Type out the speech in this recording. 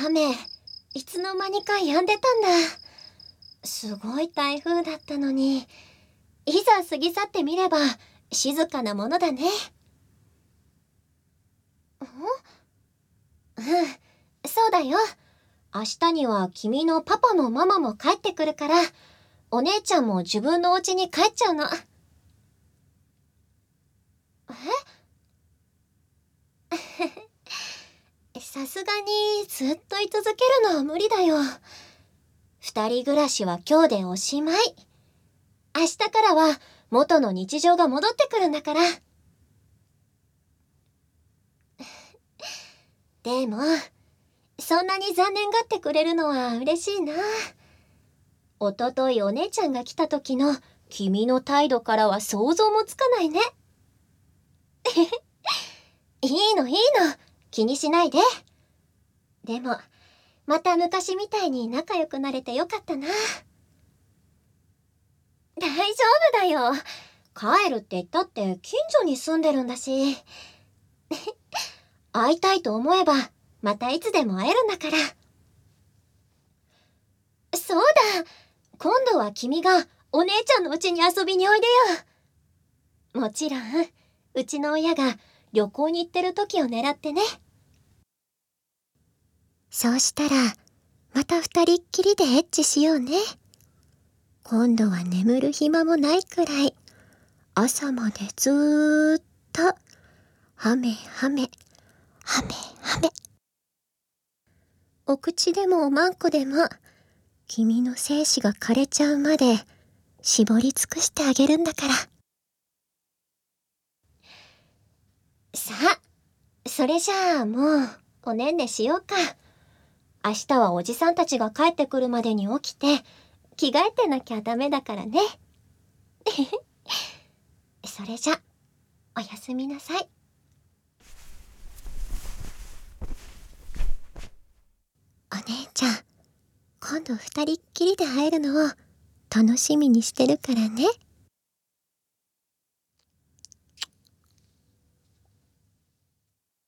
雨、いつの間にか止んでたんだ。すごい台風だったのに、いざ過ぎ去ってみれば静かなものだね。うん、そうだよ。明日には君のパパもママも帰ってくるから、お姉ちゃんも自分のお家に帰っちゃうの。さすがにずっと居続けるのは無理だよ。二人暮らしは今日でおしまい。明日からは元の日常が戻ってくるんだから。でも、そんなに残念がってくれるのは嬉しいな。おとといお姉ちゃんが来た時の君の態度からは想像もつかないね。いいのいいの、気にしないで。でも、また昔みたいに仲良くなれてよかったな。大丈夫だよ。帰るって言ったって近所に住んでるんだし。会いたいと思えば、またいつでも会えるんだから。そうだ、今度は君がお姉ちゃんの家に遊びにおいでよ。もちろん、うちの親が旅行に行ってる時を狙ってね。そうしたら、また二人っきりでエッチしようね。今度は眠る暇もないくらい、朝までずーっと、はめはめ、はめはめ。お口でもおまんこでも、君の精子が枯れちゃうまで、絞り尽くしてあげるんだから。さあ、それじゃあもう、おねんねしようか。明日はおじさんたちが帰ってくるまでに起きて、着替えてなきゃダメだからね。それじゃ、おやすみなさい。お姉ちゃん、今度二人っきりで会えるのを楽しみにしてるからね。